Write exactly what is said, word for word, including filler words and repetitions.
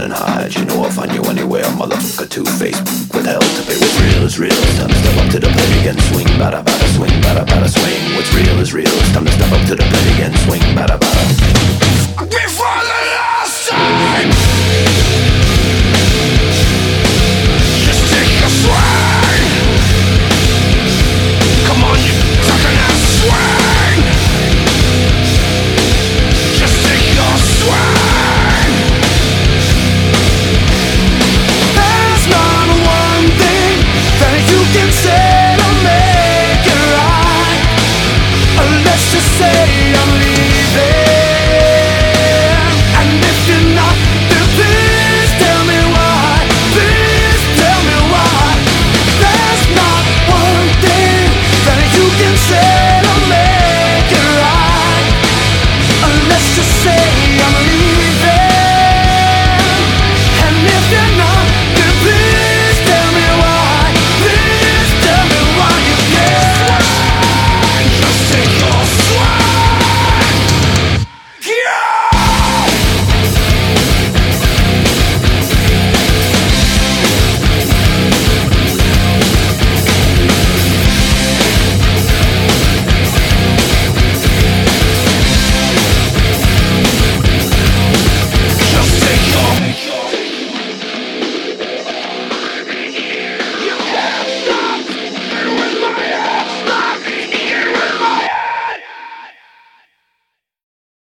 and hide. You know I'll find you anywhere, motherfucker. Two-face with hell to pay. What's real is real. It's time to step up to the plate again. Swing, bada bada, swing, bada bada, swing. What's real is real. It's time to step up to the plate again. Swing, bada bada. Before the last time.